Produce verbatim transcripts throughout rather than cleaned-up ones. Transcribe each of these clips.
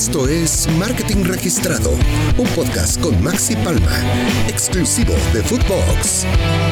Esto es Marketing Registrado, un podcast con Maxi Palma, exclusivo de Footbox.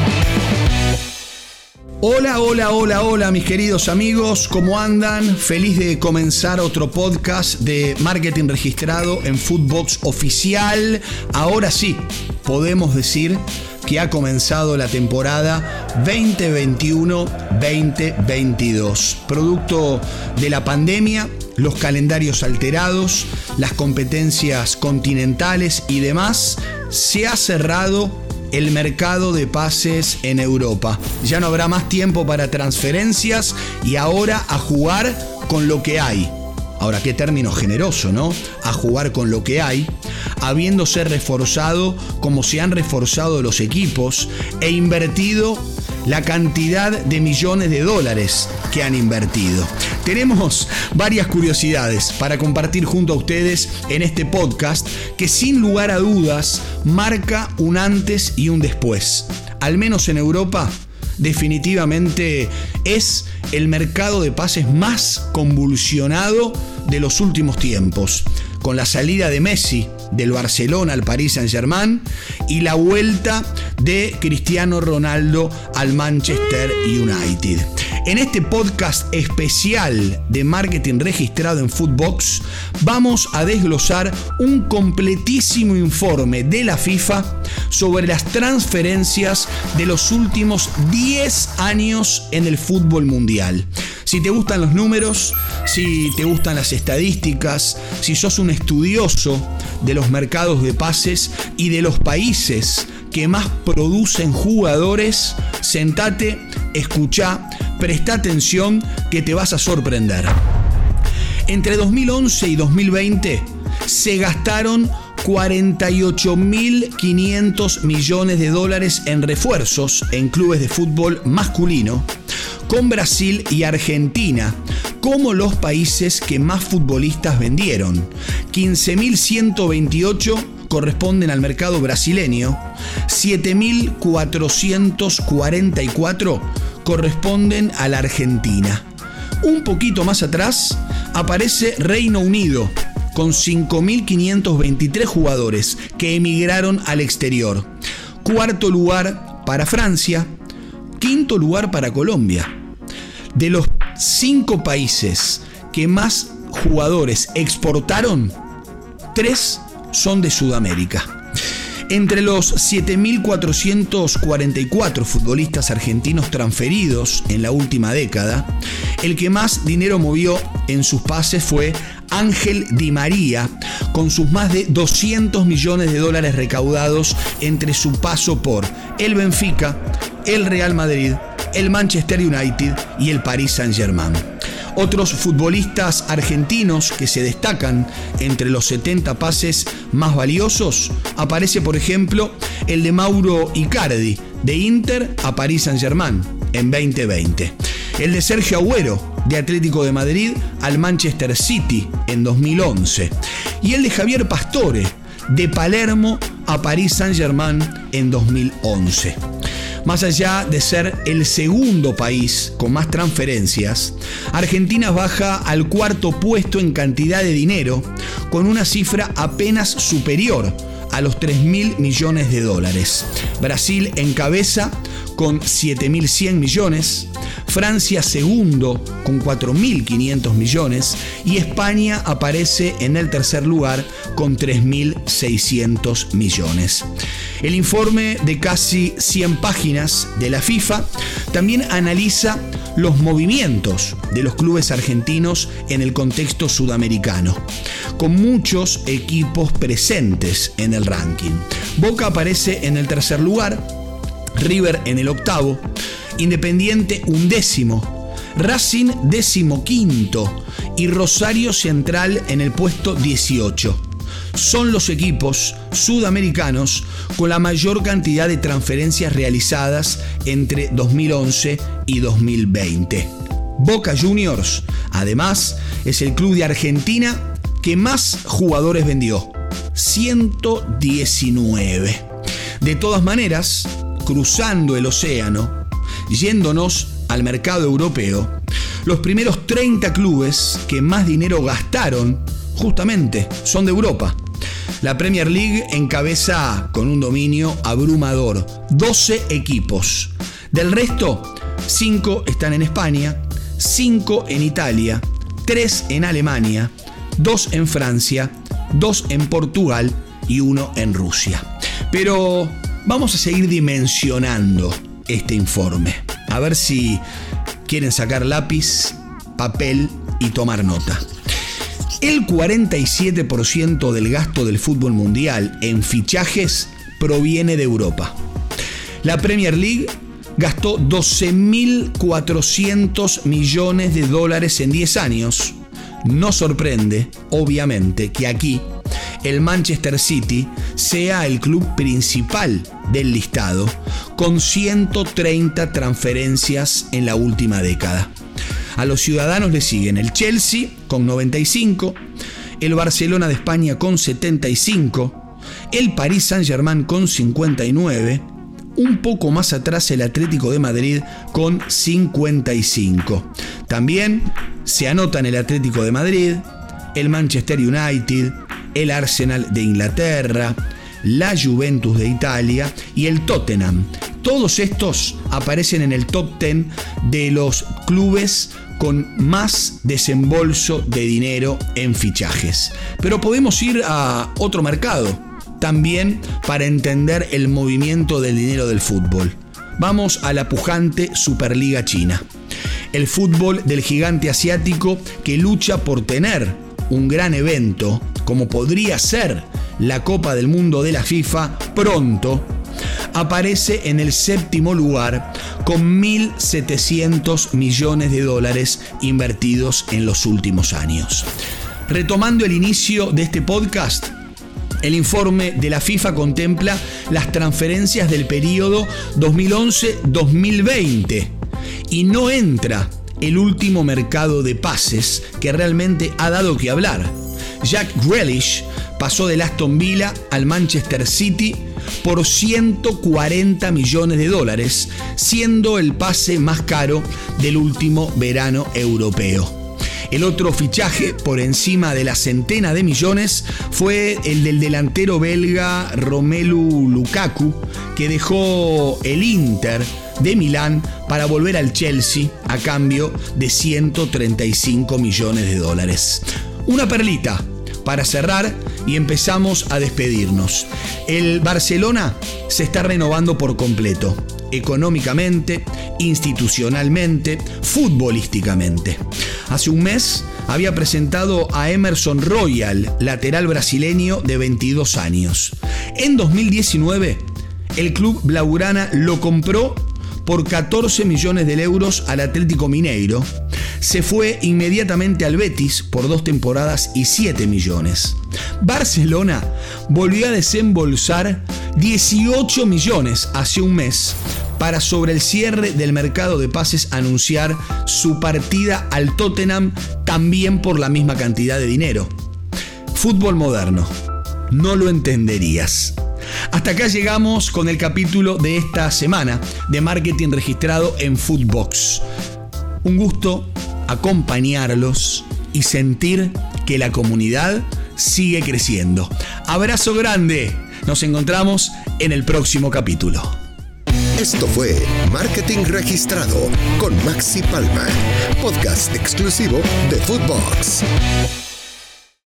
Hola, hola, hola, hola, mis queridos amigos, ¿cómo andan? Feliz de comenzar otro podcast de Marketing Registrado en Footbox Oficial. Ahora sí, podemos decir que ha comenzado la temporada veinte veintiuno veinte veintidós. Producto de la pandemia, los calendarios alterados, las competencias continentales y demás, se ha cerrado el mercado de pases en Europa. Ya no habrá más tiempo para transferencias y ahora a jugar con lo que hay. Ahora, qué término generoso, ¿no? A jugar con lo que hay, habiéndose reforzado como se han reforzado los equipos e invertido la cantidad de millones de dólares que han invertido. Tenemos varias curiosidades para compartir junto a ustedes en este podcast que sin lugar a dudas marca un antes y un después. Al menos en Europa, definitivamente es el mercado de pases más convulsionado de los últimos tiempos, con la salida de Messi del Barcelona al Paris Saint-Germain y la vuelta de Cristiano Ronaldo al Manchester United. En este podcast especial de Marketing Registrado en Footbox vamos a desglosar un completísimo informe de la FIFA sobre las transferencias de los últimos diez años en el fútbol mundial. Si te gustan los números, si te gustan las estadísticas, si sos un estudioso de los mercados de pases y de los países que más producen jugadores, sentate, escuchá, presta atención que te vas a sorprender. Entre dos mil once y dos mil veinte se gastaron cuarenta y ocho mil quinientos millones de dólares en refuerzos en clubes de fútbol masculino, con Brasil y Argentina como los países que más futbolistas vendieron. quince mil ciento veintiocho corresponden al mercado brasileño, siete mil cuatrocientos cuarenta y cuatro corresponden a la Argentina. Un poquito más atrás aparece Reino Unido, con cinco mil quinientos veintitrés jugadores que emigraron al exterior. Cuarto lugar para Francia, quinto lugar para Colombia. De los cinco países que más jugadores exportaron, tres son de Sudamérica. Entre los siete mil cuatrocientos cuarenta y cuatro futbolistas argentinos transferidos en la última década, el que más dinero movió en sus pases fue Ángel Di María, con sus más de doscientos millones de dólares recaudados entre su paso por el Benfica, el Real Madrid, el Manchester United y el Paris Saint-Germain. Otros futbolistas argentinos que se destacan entre los setenta pases más valiosos, aparece por ejemplo el de Mauro Icardi, de Inter a Paris Saint-Germain en veinte veinte. El de Sergio Agüero, de Atlético de Madrid al Manchester City en dos mil once. Y el de Javier Pastore, de Palermo a Paris Saint-Germain en dos mil once. Más allá de ser el segundo país con más transferencias, Argentina baja al cuarto puesto en cantidad de dinero, con una cifra apenas superior a los tres mil millones de dólares. Brasil encabeza con siete mil cien millones, Francia segundo con cuatro mil quinientos millones y España aparece en el tercer lugar con tres mil seiscientos millones. El informe de casi cien páginas de la FIFA también analiza los movimientos de los clubes argentinos en el contexto sudamericano, con muchos equipos presentes en el ranking. Boca aparece en el tercer lugar, River en el octavo, Independiente undécimo, Racing decimoquinto y Rosario Central en el puesto dieciocho. Son los equipos sudamericanos con la mayor cantidad de transferencias realizadas entre dos mil once y dos mil veinte. Boca Juniors, además, es el club de Argentina que más jugadores vendió, ciento diecinueve. De todas maneras, cruzando el océano, yéndonos al mercado europeo, los primeros treinta clubes que más dinero gastaron justamente, son de Europa. La Premier League encabeza con un dominio abrumador, doce equipos. Del resto, cinco están en España, cinco en Italia, tres en Alemania, dos en Francia, dos en Portugal y uno en Rusia. Pero vamos a seguir dimensionando este informe. A ver si quieren sacar lápiz, papel y tomar nota. El cuarenta y siete por ciento del gasto del fútbol mundial en fichajes proviene de Europa. La Premier League gastó doce mil cuatrocientos millones de dólares en diez años. No sorprende, obviamente, que aquí el Manchester City sea el club principal del listado, con ciento treinta transferencias en la última década. A los ciudadanos le siguen el Chelsea con noventa y cinco, el Barcelona de España con setenta y cinco, el Paris Saint-Germain con cincuenta y nueve, un poco más atrás el Atlético de Madrid con cincuenta y cinco. También se anotan el Atlético de Madrid, el Manchester United, el Arsenal de Inglaterra, la Juventus de Italia y el Tottenham. Todos estos aparecen en el top diez de los clubes con más desembolso de dinero en fichajes. Pero podemos ir a otro mercado también para entender el movimiento del dinero del fútbol. Vamos a la pujante Superliga China. El fútbol del gigante asiático que lucha por tener un gran evento, como podría ser la Copa del Mundo de la FIFA pronto, aparece en el séptimo lugar con mil setecientos millones de dólares invertidos en los últimos años. Retomando el inicio de este podcast, el informe de la FIFA contempla las transferencias del periodo dos mil once dos mil veinte y no entra el último mercado de pases que realmente ha dado que hablar. Jack Grealish pasó del Aston Villa al Manchester City por ciento cuarenta millones de dólares, siendo el pase más caro del último verano europeo. El otro fichaje por encima de la centena de millones fue el del delantero belga Romelu Lukaku, que dejó el Inter de Milán para volver al Chelsea a cambio de ciento treinta y cinco millones de dólares. Una perlita para cerrar y empezamos a despedirnos. El Barcelona se está renovando por completo, económicamente, institucionalmente, futbolísticamente. Hace un mes había presentado a Emerson Royal, lateral brasileño de veintidós años. En dos mil diecinueve, el club blaugrana lo compró por catorce millones de euros al Atlético Mineiro. Se fue inmediatamente al Betis por dos temporadas y siete millones. Barcelona volvió a desembolsar dieciocho millones hace un mes para, sobre el cierre del mercado de pases, anunciar su partida al Tottenham también por la misma cantidad de dinero. Fútbol moderno. No lo entenderías. Hasta acá llegamos con el capítulo de esta semana de Marketing Registrado en Footbox. Un gusto acompañarlos y sentir que la comunidad sigue creciendo. Abrazo grande. Nos encontramos en el próximo capítulo. Esto fue Marketing Registrado con Maxi Palma, podcast exclusivo de Footbox.